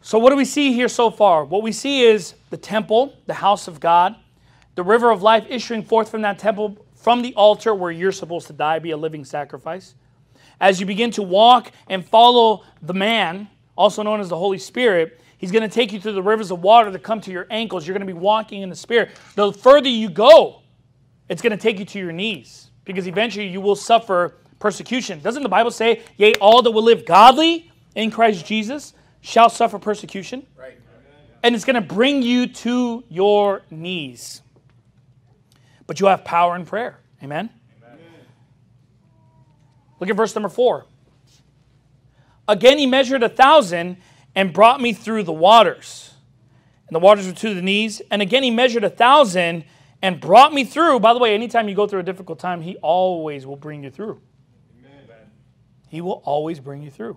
So what do we see here so far? What we see is the temple, the house of God, the river of life issuing forth from that temple, from the altar where you're supposed to die, be a living sacrifice. As you begin to walk and follow the man, also known as the Holy Spirit, he's going to take you through the rivers of water that come to your ankles. You're going to be walking in the Spirit. The further you go, it's going to take you to your knees, because eventually you will suffer persecution. Doesn't the Bible say, yea, all that will live godly in Christ Jesus shall suffer persecution? Right. And it's going to bring you to your knees. But you have power in prayer. Amen? Amen. Look at verse number 4. Again he measured 1,000 and brought me through the waters. And the waters were to the knees. And again he measured 1,000 and brought me through. By the way, anytime you go through a difficult time, he always will bring you through. Amen. He will always bring you through.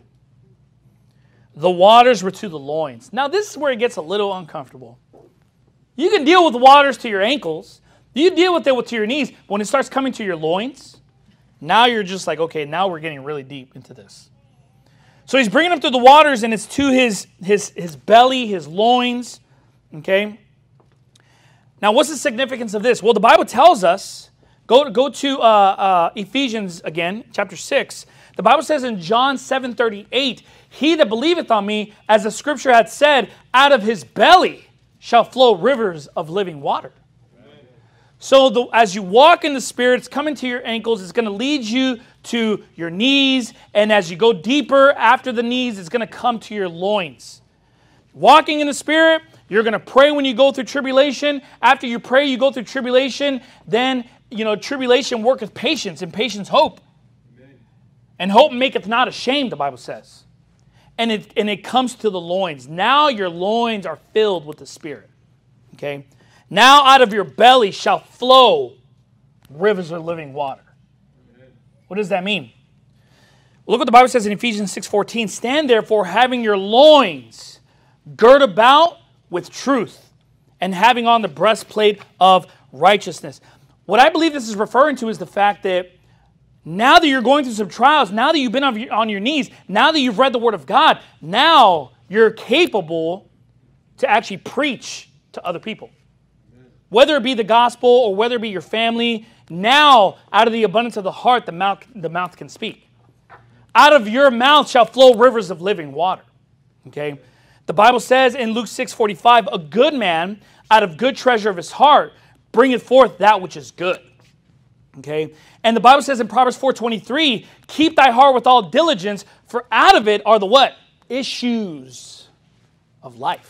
The waters were to the loins. Now this is where it gets a little uncomfortable. You can deal with the waters to your ankles. You deal with it to your knees. But when it starts coming to your loins, now you're just like, okay, now we're getting really deep into this. So he's bringing him through the waters, and it's to his belly, his loins. Okay? Now, what's the significance of this? Well, the Bible tells us, go to Ephesians again, chapter 6. The Bible says in John 7:38, he that believeth on me, as the scripture hath said, out of his belly shall flow rivers of living water. So as you walk in the Spirit, it's coming to your ankles. It's going to lead you to your knees. And as you go deeper after the knees, it's going to come to your loins. Walking in the Spirit, you're going to pray when you go through tribulation. After you pray, you go through tribulation. Then, tribulation worketh patience, and patience hope. Amen. And hope maketh not ashamed, the Bible says. And it comes to the loins. Now your loins are filled with the Spirit. Okay? Now out of your belly shall flow rivers of living water. Amen. What does that mean? Well, look what the Bible says in Ephesians 6:14. Stand therefore, having your loins girt about with truth, and having on the breastplate of righteousness. What I believe this is referring to is the fact that now that you're going through some trials, now that you've been on your knees, now that you've read the Word of God, now you're capable to actually preach to other people. Whether it be the gospel or whether it be your family, now out of the abundance of the heart, the mouth can speak. Out of your mouth shall flow rivers of living water. Okay? The Bible says in Luke 6:45, a good man out of good treasure of his heart bringeth forth that which is good. Okay? And the Bible says in Proverbs 4:23, keep thy heart with all diligence, for out of it are the what? Issues of life.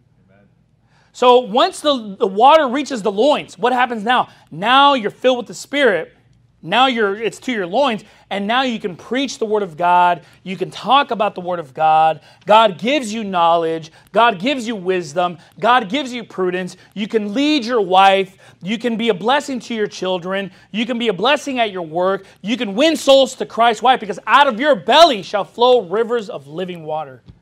So once the water reaches the loins, what happens now? Now you're filled with the Spirit. Now it's to your loins, and now you can preach the Word of God. You can talk about the Word of God. God gives you knowledge. God gives you wisdom. God gives you prudence. You can lead your wife. You can be a blessing to your children. You can be a blessing at your work. You can win souls to Christ. Why? Because out of your belly shall flow rivers of living water.